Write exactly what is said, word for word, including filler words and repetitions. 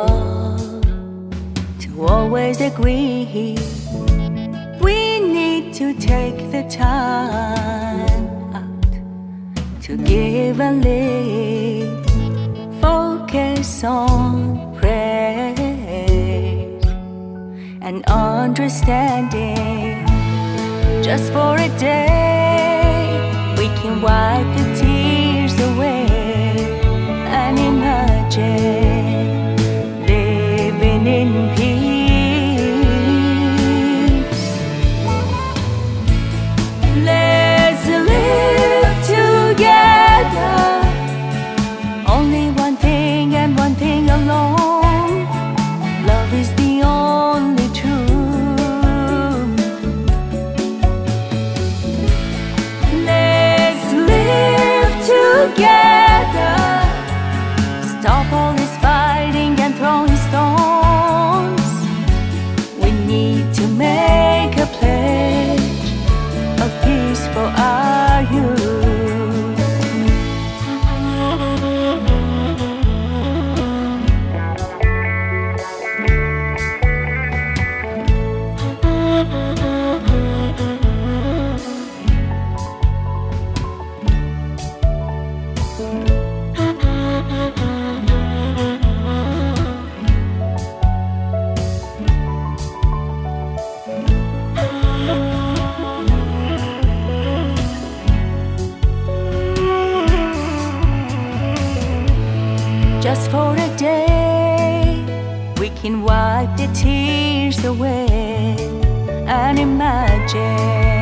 able to always agree. We need to take the time out to give and live. Focus on praise and understanding. Just for a day, we can wipe the tears away and imagine living in peace. Let's live together, only one thing and one thing alone. Love is the only truth. Let's live together, stop all this fighting and throwing stones. We need to make a pledge of peace for our youth. Just for a day, we can wipe the tears away and imagine